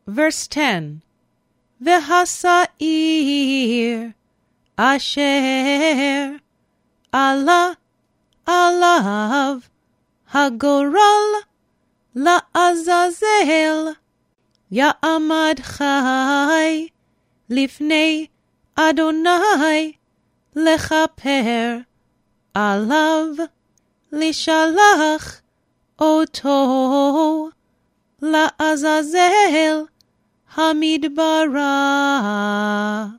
Verse 10. והשעיר אשר עלה עליו הגורל לעזאזל, יעמד חי לפני אדוני לכפר עליו, לשלח אותו לעזאזל המדברה.